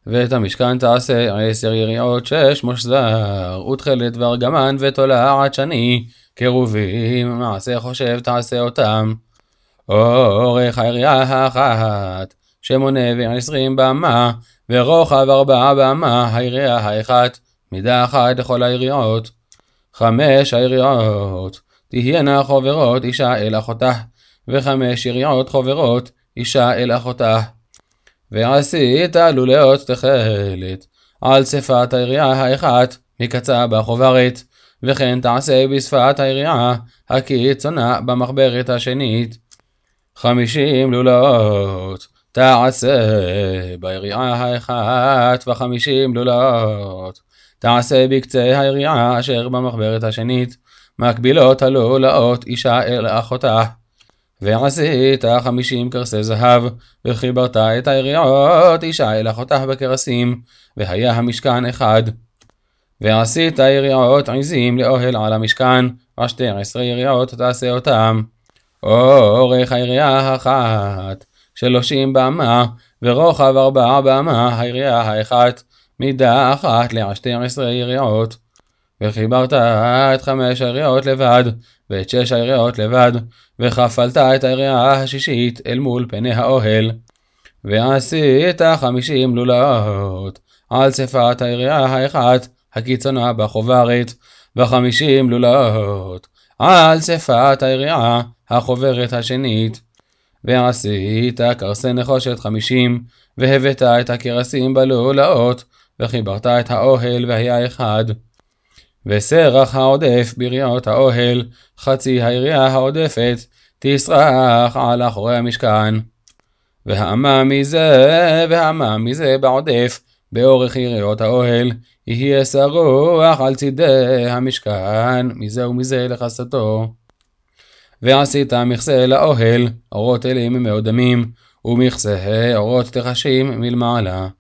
ואת המשכן תעשה 10 יריעות 6 מושזר, ותכלת וארגמן ותולעת שני, קרובים מעשה חושב תעשה אותם. אורך היריעה האחת 8 במה, ורוחב 4 במה, היריעה האחת, מידה אחת לכל היריעות. 5 היריעות תהיינה חברות אישה אל אחותה, ו5 יריעות חברות אישה אל אחותה. ועשית לולאות תכלת על שפת היריעה האחת מקצה בחוברת, וכן תעשה בשפת היריעה הקיצונה במחברת השנית. 50 לולאות תעשה ביריעה האחת, ו50 לולאות תעשה בקצה היריעה אשר במחברת השנית, מקבילות הלולאות אישה אל אחותה. ועשית 50 קרסי זהב, וחיברת את היריעות אישה אל אחותה בקרסים, והיה המשכן אחד. ועשית יריעות עזים לאוהל על המשכן, 12 יריעות תעשה אותם. אורך היריעה האחת 30 במה, ורוחב 4 במה, היריעה האחת, מידה אחת ל12 יריעות. וחיברת את 5 היריעות לבד, ואת 6 היריעות לבד, וכפלת את היריעה השישית אל מול פני האוהל. ועשית 50 לולאות על שפת היריעה האחת הקיצונה בחוברת, ו50 לולאות על שפת היריעה החוברת השנית. ועשית קרסי נחושת 50, והבאת את הקרסים בלולאות, וחיברת את האוהל והיה אחד. וסרח העודף ביריעות האוהל, חצי היריעה העודפת, תסרח על אחורי המשכן. והאמה מזה בעודף, באורך יריעות האוהל, יהיה סרוח על צידי המשכן, מזה ומזה לחסתו. ועשית מכסה לאוהל, אורות אלים מאודמים, ומכסה אורות תחשים מלמעלה.